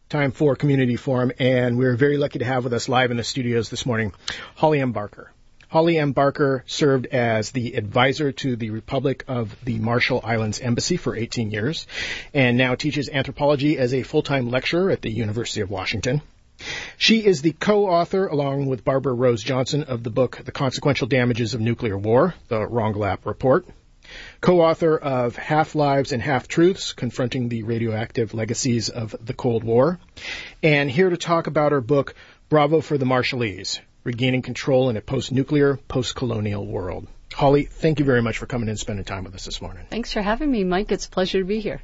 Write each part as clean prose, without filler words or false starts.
Time for Community Forum, and we're very lucky to have with us live in the studios this morning Holly M. Barker. Holly M. Barker served as the advisor to the Republic of the Marshall Islands Embassy for 18 years and now teaches anthropology as a full-time lecturer at the University of Washington. She is the co-author, along with Barbara Rose Johnson, of the book The Consequential Damages of Nuclear War, the Rongelap Report. Co-author of Half-Lives and Half-Truths, Confronting the Radioactive Legacies of the Cold War. And here to talk about her book, Bravo for the Marshallese, Regaining Control in a Post-Nuclear, Post-Colonial World. Holly, thank you very much for coming in and spending time with us this morning. Thanks for having me, Mike. It's a pleasure to be here.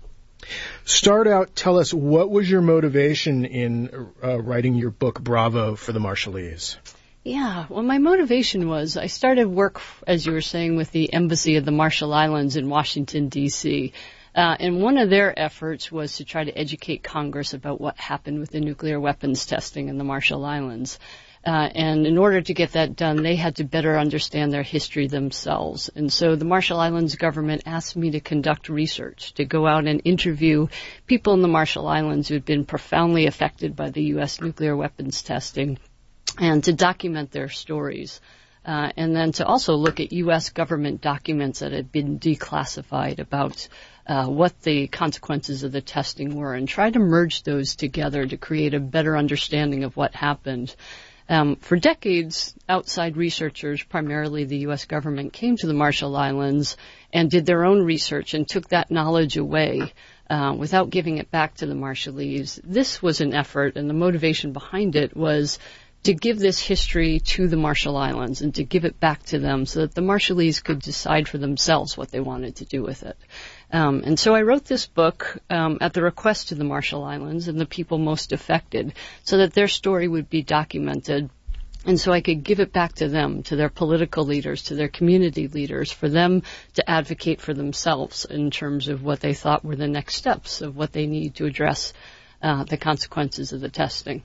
Start out, tell us, what was your motivation in writing your book, Bravo for the Marshallese? Yeah, well, my motivation was I started work, as you were saying, with the Embassy of the Marshall Islands in Washington, D.C., and one of their efforts was to try to educate Congress about what happened with the nuclear weapons testing in the Marshall Islands. And in order to get that done, they had to better understand their history themselves. And so the Marshall Islands government asked me to conduct research, to go out and interview people in the Marshall Islands who had been profoundly affected by the U.S. nuclear weapons testing, and to document their stories, and then to also look at U.S. government documents that had been declassified about what the consequences of the testing were, and try to merge those together to create a better understanding of what happened. For decades, outside researchers, primarily the U.S. government, came to the Marshall Islands and did their own research and took that knowledge away without giving it back to the Marshallese. This was an effort, and the motivation behind it was to give this history to the Marshall Islands and to give it back to them so that the Marshallese could decide for themselves what they wanted to do with it. And so I wrote this book at the request of the Marshall Islands and the people most affected so that their story would be documented, and so I could give it back to them, to their political leaders, to their community leaders, for them to advocate for themselves in terms of what they thought were the next steps of what they need to address the consequences of the testing.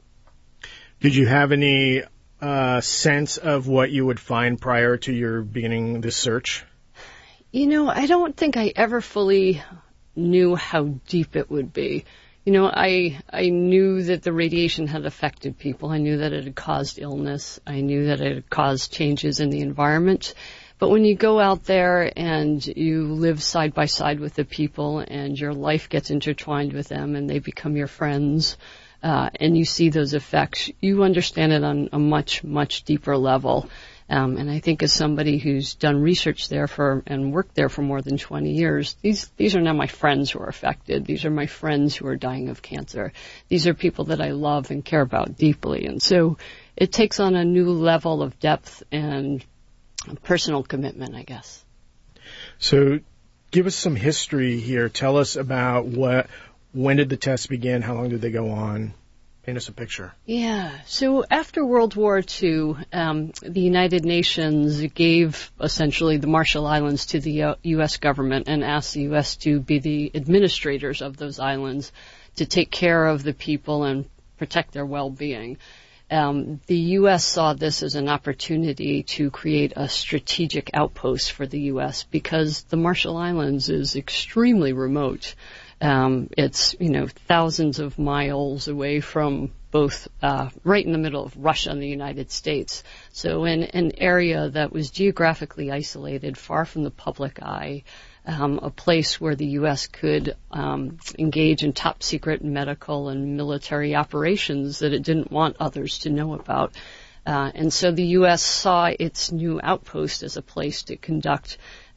Did you have any sense of what you would find prior to your beginning this search? You know, I don't think I ever fully knew how deep it would be. You know, I knew that the radiation had affected people. I knew that it had caused illness. I knew that it had caused changes in the environment. But when you go out there and you live side by side with the people and your life gets intertwined with them and they become your friends, and you see those effects, you understand it on a much, much deeper level. And I think as somebody who's done research there and worked there for more than 20 years, these are now my friends who are affected. These are my friends who are dying of cancer. These are people that I love and care about deeply. And so it takes on a new level of depth and personal commitment, I guess. So give us some history here. Tell us about when did the tests begin? How long did they go on? Paint us a picture. Yeah. So after World War II, the United Nations gave essentially the Marshall Islands to the U.S. government and asked the U.S. to be the administrators of those islands, to take care of the people and protect their well-being. The U.S. saw this as an opportunity to create a strategic outpost for the U.S. because the Marshall Islands is extremely remote. It's, thousands of miles away from both, right in the middle of Russia and the United States. So in an area that was geographically isolated, far from the public eye, a place where the U.S. could engage in top secret medical and military operations that it didn't want others to know about. And so the U.S. saw its new outpost as a place to conduct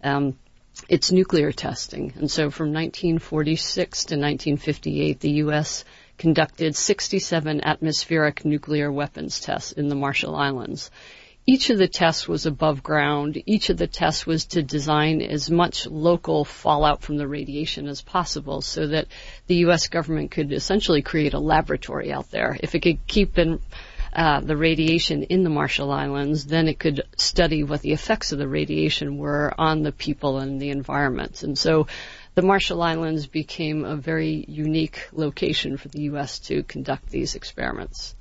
its nuclear testing. And so from 1946 to 1958, the U.S. conducted 67 atmospheric nuclear weapons tests in the Marshall Islands. Each of the tests was above ground. Each of the tests was to design as much local fallout from the radiation as possible so that the U.S. government could essentially create a laboratory out there. If it could keep the radiation in the Marshall Islands, then it could study what the effects of the radiation were on the people and the environment. And so the Marshall Islands became a very unique location for the U.S. to conduct these experiments.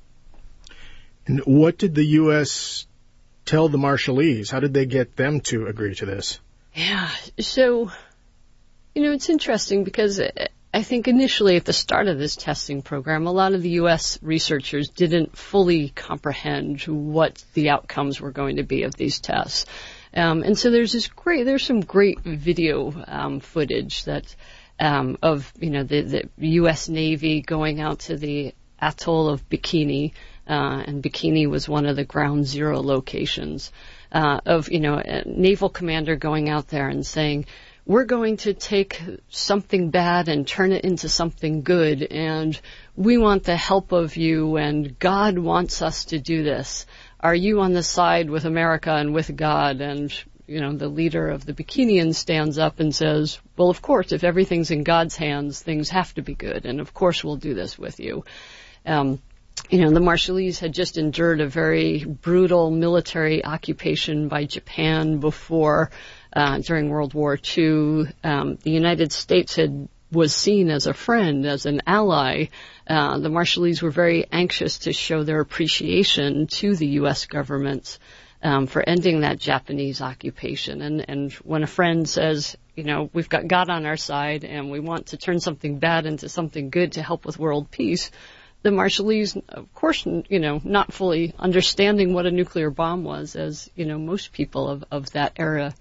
And what did the U.S. tell the Marshallese? How did they get them to agree to this? Yeah, so, it's interesting because I think initially at the start of this testing program, a lot of the U.S. researchers didn't fully comprehend what the outcomes were going to be of these tests. And so there's some great video footage that of the U.S. Navy going out to the atoll of Bikini, and Bikini was one of the ground zero locations, of a naval commander going out there and saying, we're going to take something bad and turn it into something good, and we want the help of you, and God wants us to do this. Are you on the side with America and with God? And, the leader of the Bikinians stands up and says, well, of course, if everything's in God's hands, things have to be good, and of course we'll do this with you. The Marshallese had just endured a very brutal military occupation by Japan before, during World War II. The United States was seen as a friend, as an ally. The Marshallese were very anxious to show their appreciation to the U.S. government for ending that Japanese occupation. And when a friend says, we've got God on our side and we want to turn something bad into something good to help with world peace, the Marshallese, of course, not fully understanding what a nuclear bomb was, as, most people of that era,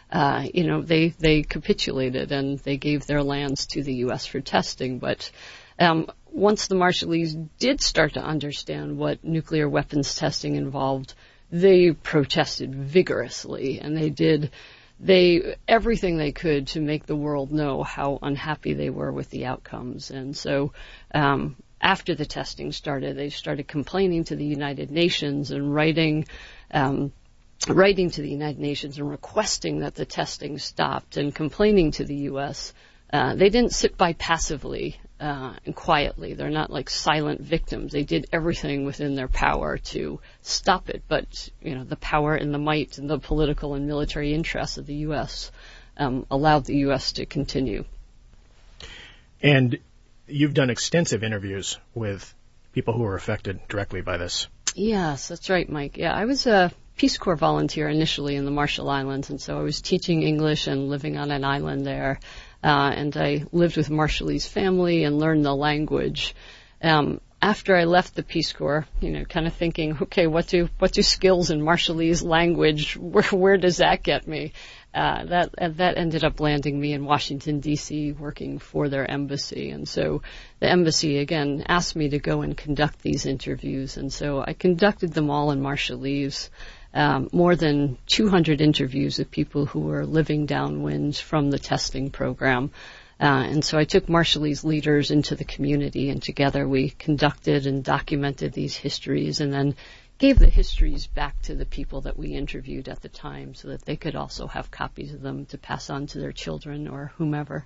they capitulated and they gave their lands to the U.S. for testing. But once the Marshallese did start to understand what nuclear weapons testing involved, they protested vigorously, and they did everything they could to make the world know how unhappy they were with the outcomes. And so after the testing started, they started complaining to the United Nations and writing to the United Nations and requesting that the testing stopped and complaining to the U.S. They didn't sit by passively and quietly. They're not like silent victims. They did everything within their power to stop it. But, the power and the might and the political and military interests of the U.S. Allowed the U.S. to continue. And you've done extensive interviews with people who were affected directly by this. Yes, that's right, Mike. Yeah, I was a Peace Corps volunteer initially in the Marshall Islands, and so I was teaching English and living on an island there. And I lived with Marshallese family and learned the language. After I left the Peace Corps, kind of thinking, okay, what do skills in Marshallese language, where does that get me? That ended up landing me in Washington, D.C., working for their embassy. And so the embassy, again, asked me to go and conduct these interviews. And so I conducted them all in Marshallese. More than 200 interviews with people who were living downwind from the testing program. And so I took Marshallese leaders into the community, and together we conducted and documented these histories and then gave the histories back to the people that we interviewed at the time so that they could also have copies of them to pass on to their children or whomever.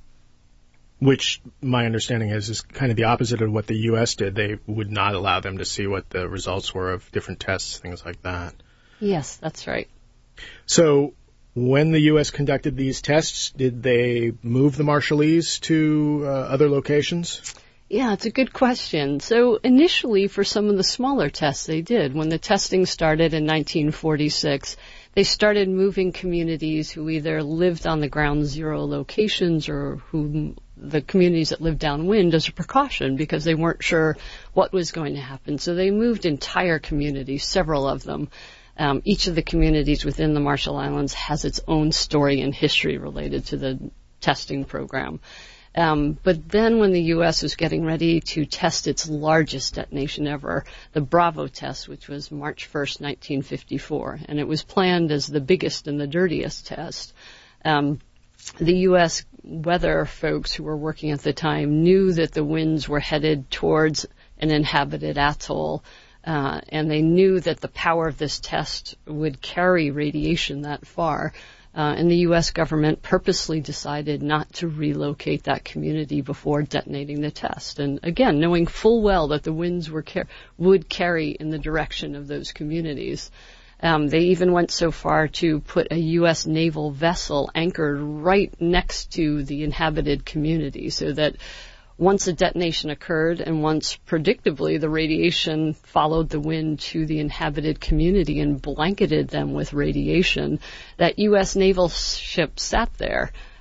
Which, my understanding is kind of the opposite of what the U.S. did. They would not allow them to see what the results were of different tests, things like that. Yes, that's right. So when the U.S. conducted these tests, did they move the Marshallese to other locations? Yeah, it's a good question. So initially, for some of the smaller tests, they did. When the testing started in 1946, they started moving communities who either lived on the ground zero locations or who the communities that lived downwind as a precaution because they weren't sure what was going to happen. So they moved entire communities, several of them. Each of the communities within the Marshall Islands has its own story and history related to the testing program. But then when the U.S. was getting ready to test its largest detonation ever, the Bravo test, which was March 1st, 1954, and it was planned as the biggest and the dirtiest test, the U.S. weather folks who were working at the time knew that the winds were headed towards an inhabited atoll, and they knew that the power of this test would carry radiation that far. And the U.S. government purposely decided not to relocate that community before detonating the test. And again, knowing full well that the winds would carry in the direction of those communities. They even went so far to put a U.S. naval vessel anchored right next to the inhabited community so that once a detonation occurred and once, predictably, the radiation followed the wind to the inhabited community and blanketed them with radiation, that U.S. naval ship sat there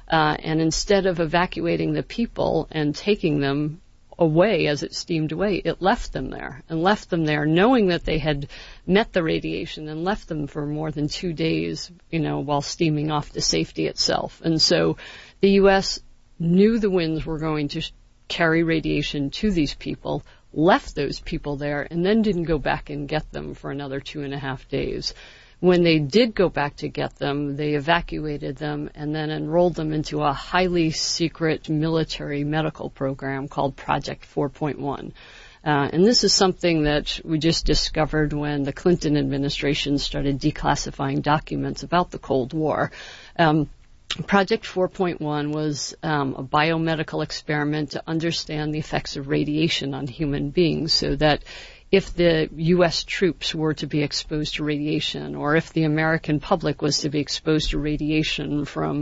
And instead of evacuating the people and taking them away as it steamed away, it left them there knowing that they had met the radiation, and left them for more than 2 days, while steaming off to safety itself. And so the U.S. knew the winds were going to carry radiation to these people, left those people there, and then didn't go back and get them for another 2.5 days. When they did go back to get them, they evacuated them and then enrolled them into a highly secret military medical program called Project 4.1. And this is something that we just discovered when the Clinton administration started declassifying documents about the Cold War. Project 4.1 was a biomedical experiment to understand the effects of radiation on human beings, so that if the U.S. troops were to be exposed to radiation, or if the American public was to be exposed to radiation from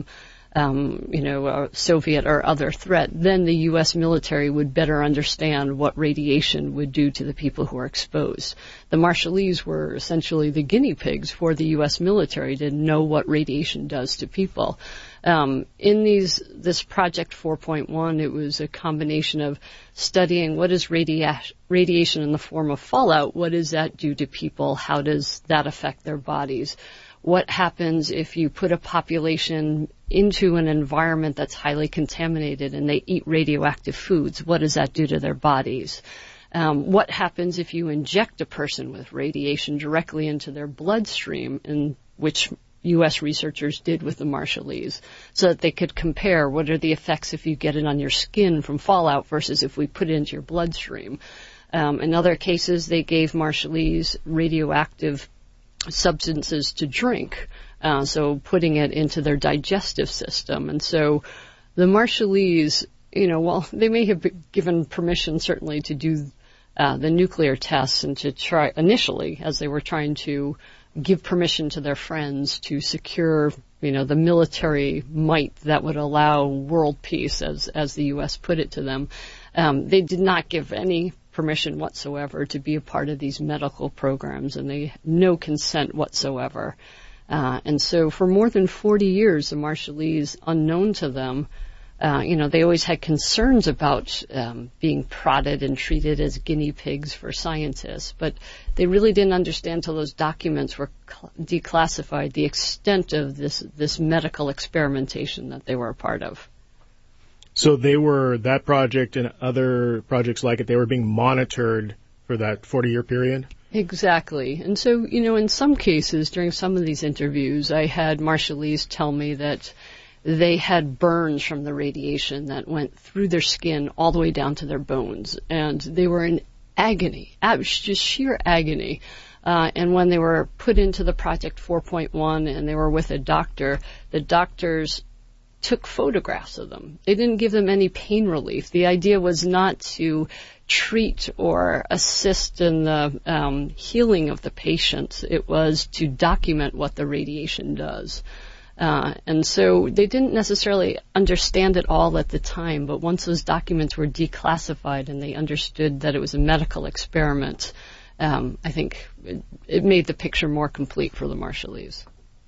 a Soviet or other threat, then the U.S. military would better understand what radiation would do to the people who are exposed. The Marshallese were essentially the guinea pigs for the U.S. military to know what radiation does to people. In this Project 4.1, it was a combination of studying what is radiation in the form of fallout, what does that do to people, how does that affect their bodies, what happens if you put a population into an environment that's highly contaminated and they eat radioactive foods, what does that do to their bodies? What happens if you inject a person with radiation directly into their bloodstream, in which U.S. researchers did with the Marshallese, so that they could compare what are the effects if you get it on your skin from fallout versus if we put it into your bloodstream. In other cases, they gave Marshallese radioactive substances to drink, so putting it into their digestive system. And so the Marshallese, while they may have been given permission certainly to do the nuclear tests and to try initially, as they were trying to give permission to their friends to secure, the military might that would allow world peace, as the U.S. put it to them, they did not give any permission whatsoever to be a part of these medical programs, and they had no consent whatsoever. And so for more than 40 years, the Marshallese, unknown to them, they always had concerns about being prodded and treated as guinea pigs for scientists, but they really didn't understand till those documents were declassified the extent of this medical experimentation that they were a part of. So that project and other projects like it, they were being monitored for that 40-year period? Exactly. And so, in some cases, during some of these interviews, I had Marshallese tell me that they had burns from the radiation that went through their skin all the way down to their bones. And they were in agony, just sheer agony. And when they were put into the Project 4.1 and they were with a doctor, the doctors took photographs of them. They didn't give them any pain relief. The idea was not to treat or assist in the healing of the patient. It was to document what the radiation does. And so they didn't necessarily understand it all at the time, but once those documents were declassified and they understood that it was a medical experiment, I think it made the picture more complete for the Marshallese.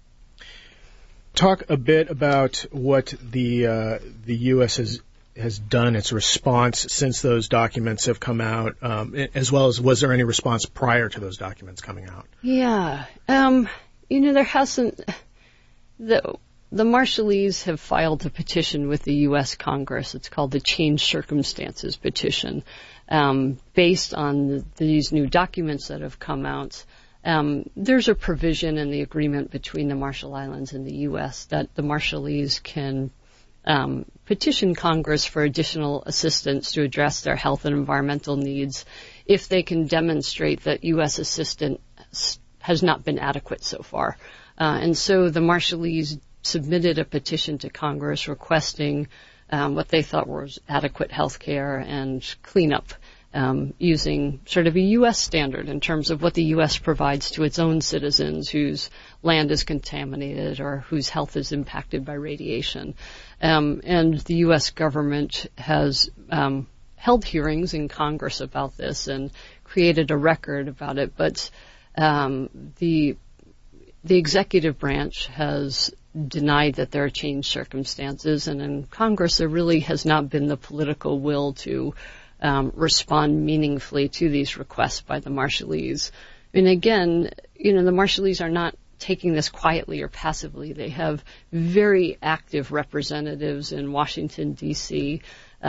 Talk a bit about what the U.S. has done, its response since those documents have come out, as well as was there any response prior to those documents coming out? Yeah. There hasn't... The Marshallese have filed a petition with the U.S. Congress. It's called the Changed Circumstances Petition, based on these new documents that have come out. There's a provision in the agreement between the Marshall Islands and the U.S. that the Marshallese can petition Congress for additional assistance to address their health and environmental needs if they can demonstrate that U.S. assistance has not been adequate so far. And so the Marshallese submitted a petition to Congress requesting what they thought was adequate health care and cleanup, using sort of a U.S. standard in terms of what the U.S. provides to its own citizens whose land is contaminated or whose health is impacted by radiation. And the U.S. government has held hearings in Congress about this and created a record about it, but the executive branch has denied that there are changed circumstances, and in Congress there really has not been the political will to respond meaningfully to these requests by the Marshallese. And again, the Marshallese are not taking this quietly or passively. They have very active representatives in Washington, D.C.,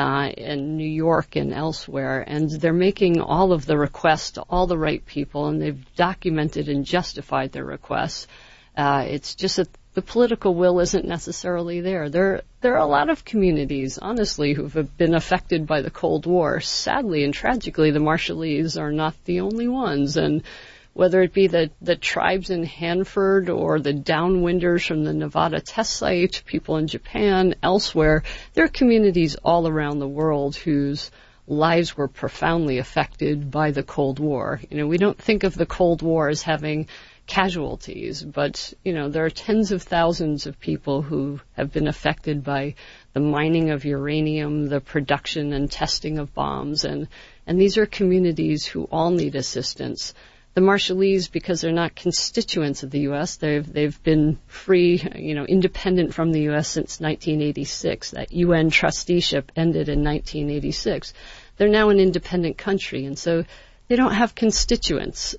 in New York and elsewhere, and they're making all of the requests to all the right people, and they've documented and justified their requests. It's just that the political will isn't necessarily there. There are a lot of communities, honestly, who have been affected by the Cold War. Sadly and tragically, the Marshallese are not the only ones, and whether it be the tribes in Hanford or the downwinders from the Nevada test site, people in Japan, elsewhere, there are communities all around the world whose lives were profoundly affected by the Cold War. We don't think of the Cold War as having casualties, but, there are tens of thousands of people who have been affected by the mining of uranium, the production and testing of bombs, and these are communities who all need assistance. The Marshallese, because they're not constituents of the U.S., they've been free, independent from the U.S. since 1986. That UN trusteeship ended in 1986. They're now an independent country, and so they don't have constituents.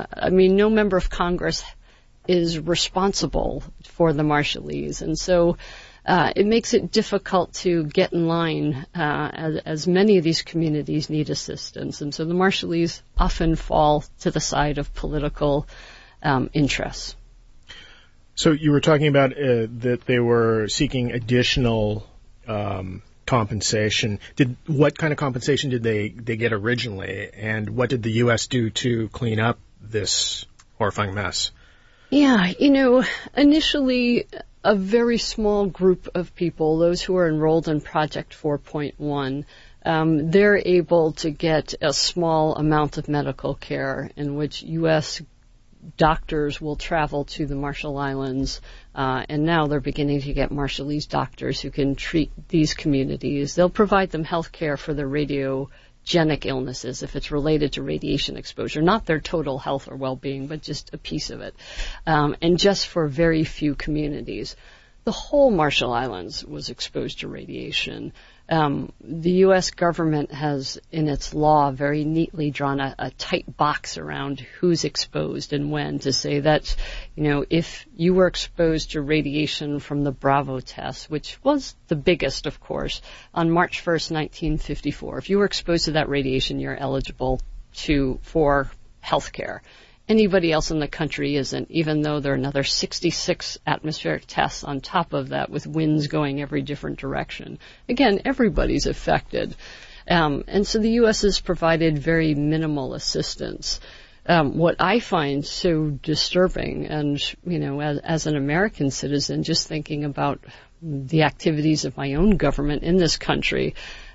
No member of Congress is responsible for the Marshallese, and so it makes it difficult to get in line as many of these communities need assistance. And so the Marshallese often fall to the side of political interests. So you were talking about that they were seeking additional compensation. What kind of compensation did they get originally, and what did the U.S. do to clean up this horrifying mess? Yeah, initially a very small group of people, those who are enrolled in Project 4.1, they're able to get a small amount of medical care in which U.S. doctors will travel to the Marshall Islands, and now they're beginning to get Marshallese doctors who can treat these communities. They'll provide them health care for their radiogenic illnesses if it's related to radiation exposure, not their total health or well-being, but just a piece of it, and just for very few communities. The whole Marshall Islands was exposed to radiation. The U.S. government has, in its law, very neatly drawn a tight box around who's exposed and when, to say that, if you were exposed to radiation from the Bravo test, which was the biggest, of course, on March 1st, 1954, if you were exposed to that radiation, you're eligible for health care. Anybody else in the country isn't, even though there are another 66 atmospheric tests on top of that with winds going every different direction. Again, everybody's affected. And so the U.S. has provided very minimal assistance. What I find so disturbing, and, as an American citizen, just thinking about the activities of my own government in this country,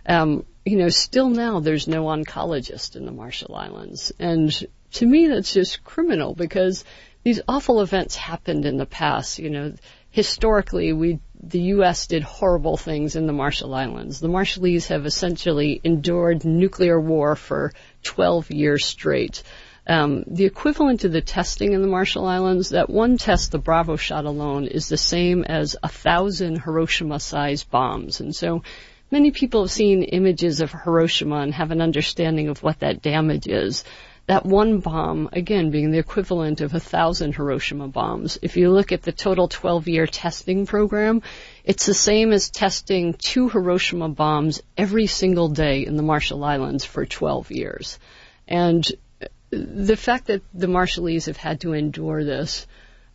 still now there's no oncologist in the Marshall Islands. And to me, that's just criminal, because these awful events happened in the past. Historically, the U.S. did horrible things in the Marshall Islands. The Marshallese have essentially endured nuclear war for 12 years straight. The equivalent of the testing in the Marshall Islands, that one test, the Bravo shot alone, is the same as 1,000 Hiroshima-sized bombs. And so many people have seen images of Hiroshima and have an understanding of what that damage is. That one bomb, again, being the equivalent of 1,000 Hiroshima bombs. If you look at the total 12-year testing program, it's the same as testing 2 Hiroshima bombs every single day in the Marshall Islands for 12 years. And the fact that the Marshallese have had to endure this,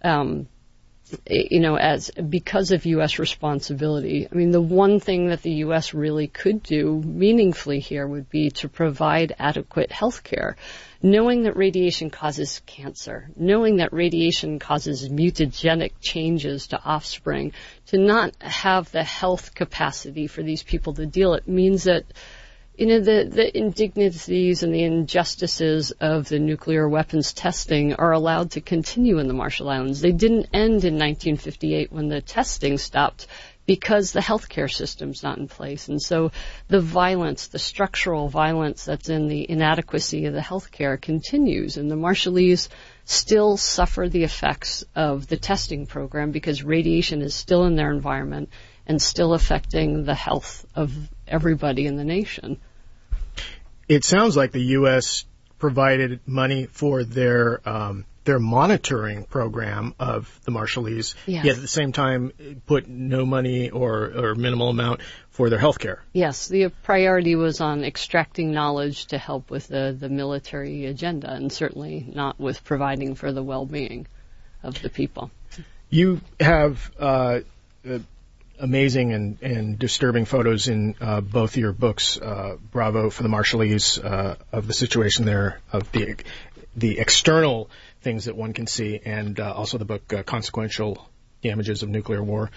because of U.S. responsibility. The one thing that the U.S. really could do meaningfully here would be to provide adequate health care. Knowing that radiation causes cancer, knowing that radiation causes mutagenic changes to offspring, to not have the health capacity for these people to deal, it means that the indignities and the injustices of the nuclear weapons testing are allowed to continue in the Marshall Islands. They didn't end in 1958 when the testing stopped. because the healthcare system's not in place. And so the violence, the structural violence that's in the inadequacy of the healthcare continues. And the Marshallese still suffer the effects of the testing program because radiation is still in their environment and still affecting the health of everybody in the nation. It sounds like the U.S. provided money for their monitoring program of the Marshallese, yes. Yet at the same time put no money or minimal amount for their health care. Yes, the priority was on extracting knowledge to help with the military agenda, and certainly not with providing for the well-being of the people. You have amazing and disturbing photos in both your books, Bravo for the Marshallese, of the situation there, of the external things that one can see, and also the book Consequential Damages of Nuclear War.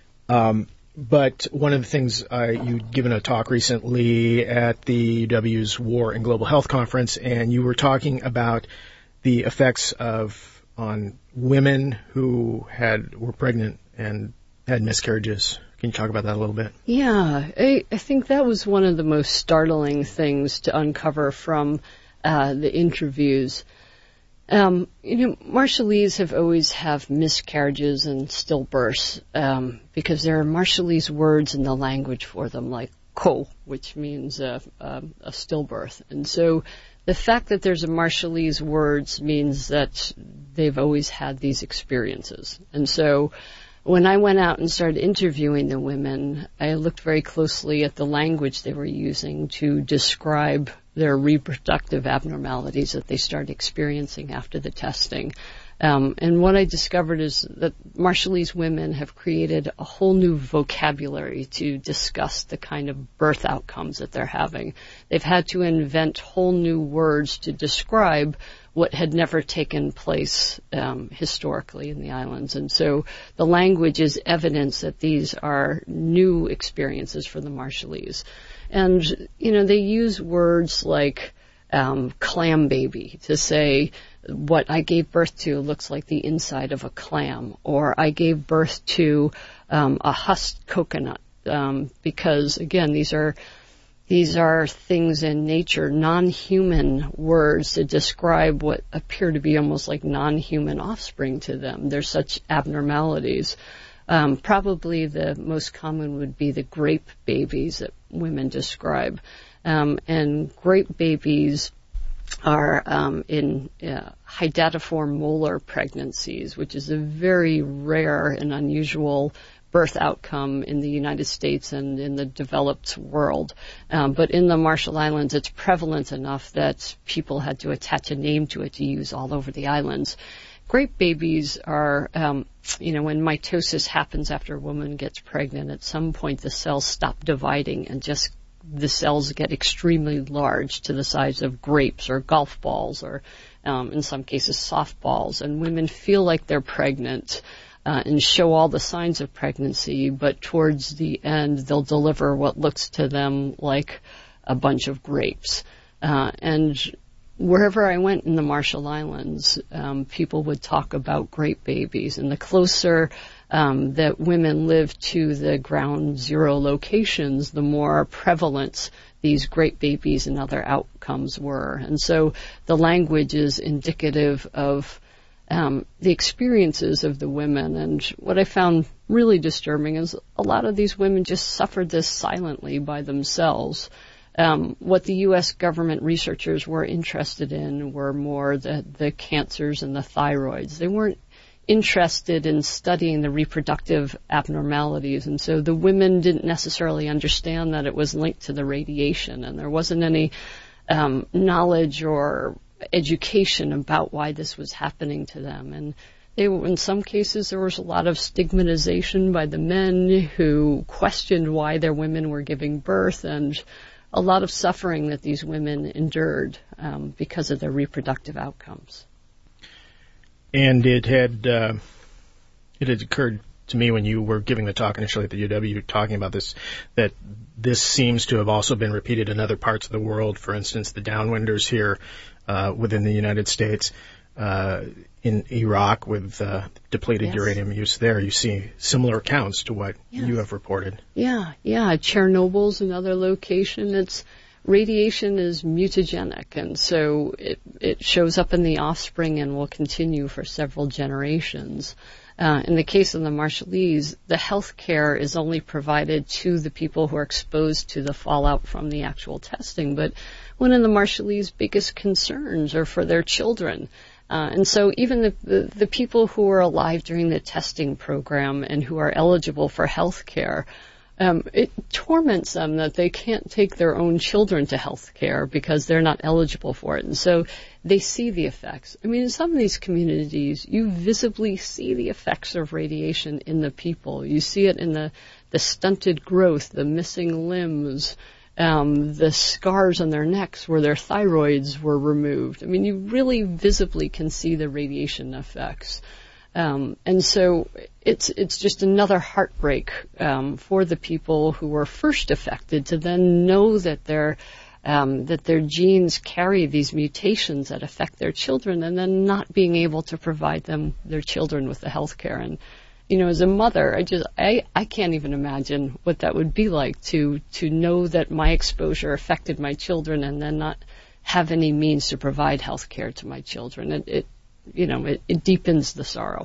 But one of the things, you'd given a talk recently at the UW's War and Global Health Conference, and you were talking about the effects on women who were pregnant and had miscarriages. Can you talk about that a little bit? Yeah, I think that was one of the most startling things to uncover from the interviews. Marshallese have always have miscarriages and stillbirths because there are Marshallese words in the language for them, like ko, which means a stillbirth. And so the fact that there's a Marshallese words means that they've always had these experiences. And so when I went out and started interviewing the women, I looked very closely at the language they were using to describe their reproductive abnormalities that they started experiencing after the testing. And what I discovered is that Marshallese women have created a whole new vocabulary to discuss the kind of birth outcomes that they're having. They've had to invent whole new words to describe what had never taken place historically in the islands. And so the language is evidence that these are new experiences for the Marshallese. And, they use words like clam baby to say what I gave birth to looks like the inside of a clam, or I gave birth to a husked coconut, because, again, these are things in nature, non-human words to describe what appear to be almost like non-human offspring to them. There's such abnormalities. Probably the most common would be the grape babies that women describe. And grape babies are in hydatiform molar pregnancies, which is a very rare and unusual birth outcome in the United States and in the developed world. But in the Marshall Islands, it's prevalent enough that people had to attach a name to it to use all over the islands. Grape babies are, when mitosis happens after a woman gets pregnant, at some point the cells stop dividing and the cells get extremely large to the size of grapes or golf balls or, in some cases, softballs. And women feel like they're pregnant and show all the signs of pregnancy, but towards the end they'll deliver what looks to them like a bunch of grapes. And wherever I went in the Marshall Islands, people would talk about grape babies. And the closer that women live to the ground zero locations, the more prevalent these grape babies and other outcomes were. And so the language is indicative of the experiences of the women. And what I found really disturbing is a lot of these women just suffered this silently by themselves. What the U.S. government researchers were interested in were more the cancers and the thyroids. They weren't interested in studying the reproductive abnormalities, and so the women didn't necessarily understand that it was linked to the radiation, and there wasn't any knowledge or education about why this was happening to them. And in some cases, there was a lot of stigmatization by the men who questioned why their women were giving birth, and a lot of suffering that these women endured because of their reproductive outcomes. And it had occurred to me when you were giving the talk initially at the UW talking about this, that this seems to have also been repeated in other parts of the world. For instance, the downwinders here within the United States. in Iraq with depleted uranium use there. You see similar accounts to what you have reported. Yeah. Chernobyl's another location. Radiation is mutagenic, and so it shows up in the offspring and will continue for several generations. In the case of the Marshallese, the health care is only provided to the people who are exposed to the fallout from the actual testing. But one of the Marshallese biggest concerns are for their children. And so even the people who were alive during the testing program and who are eligible for health care, it torments them that they can't take their own children to health care because they're not eligible for it. And so they see the effects. I mean, in some of these communities, you visibly see the effects of radiation in the people. You see it in the stunted growth, the missing limbs, the scars on their necks where their thyroids were removed. I mean, you really visibly can see the radiation effects. And so it's just another heartbreak for the people who were first affected to then know that their genes carry these mutations that affect their children, and then not being able to provide their children with the health care. And as a mother, I can't even imagine what that would be like to know that my exposure affected my children and then not have any means to provide health care to my children. It deepens the sorrow.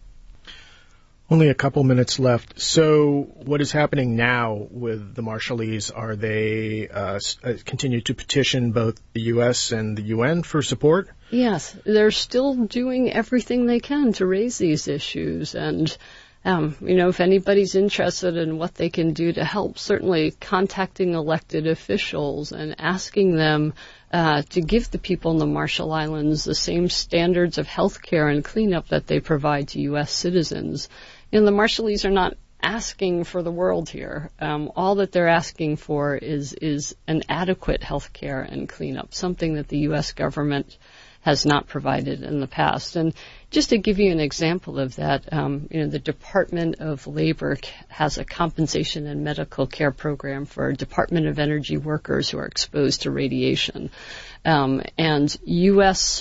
Only a couple minutes left. So what is happening now with the Marshallese? Are they continue to petition both the U.S. and the UN for support? Yes, they're still doing everything they can to raise these issues. And, if anybody's interested in what they can do to help, certainly contacting elected officials and asking them to give the people in the Marshall Islands the same standards of health care and cleanup that they provide to U.S. citizens. The Marshallese are not asking for the world here. All that they're asking for is an adequate health care and cleanup, something that the U.S. government has not provided in the past. And just to give you an example of that, the Department of Labor has a compensation and medical care program for Department of Energy workers who are exposed to radiation. And U.S.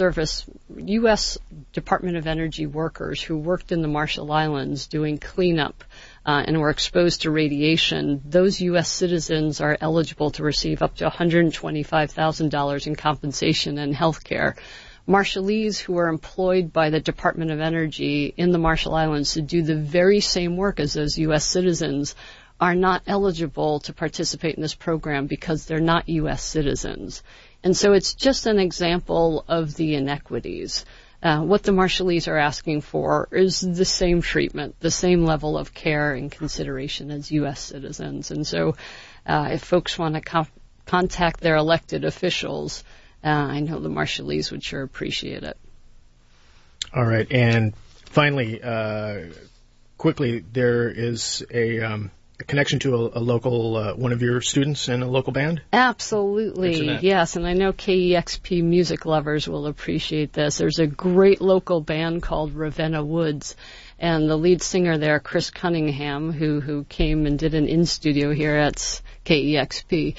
Department of Energy workers who worked in the Marshall Islands doing cleanup and were exposed to radiation, those U.S. citizens are eligible to receive up to $125,000 in compensation and health care. Marshallese who are employed by the Department of Energy in the Marshall Islands to do the very same work as those U.S. citizens are not eligible to participate in this program because they're not U.S. citizens. And so it's just an example of the inequities. What the Marshallese are asking for is the same treatment, the same level of care and consideration as U.S. citizens. And so if folks want to contact their elected officials, I know the Marshallese would sure appreciate it. All right. And finally, quickly, there is a connection to a local, one of your students in a local band? Absolutely, yes. And I know KEXP music lovers will appreciate this. There's a great local band called Ravenna Woods. And the lead singer there, Chris Cunningham, who came and did an in-studio here at KEXP,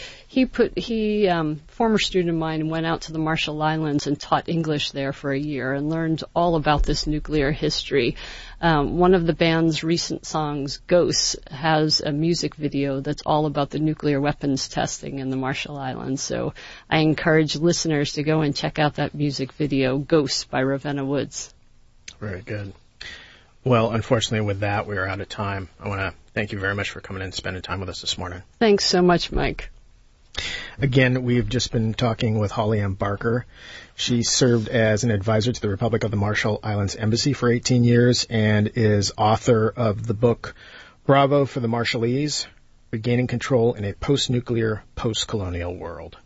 former student of mine, went out to the Marshall Islands and taught English there for a year and learned all about this nuclear history. One of the band's recent songs, Ghosts, has a music video that's all about the nuclear weapons testing in the Marshall Islands. So I encourage listeners to go and check out that music video, Ghosts by Ravenna Woods. Very good. Well, unfortunately, with that, we're out of time. I want to thank you very much for coming in and spending time with us this morning. Thanks so much, Mike. Again, we've just been talking with Holly M. Barker. She served as an advisor to the Republic of the Marshall Islands Embassy for 18 years and is author of the book Bravo for the Marshallese, Regaining Control in a Post-Nuclear, Post-Colonial World.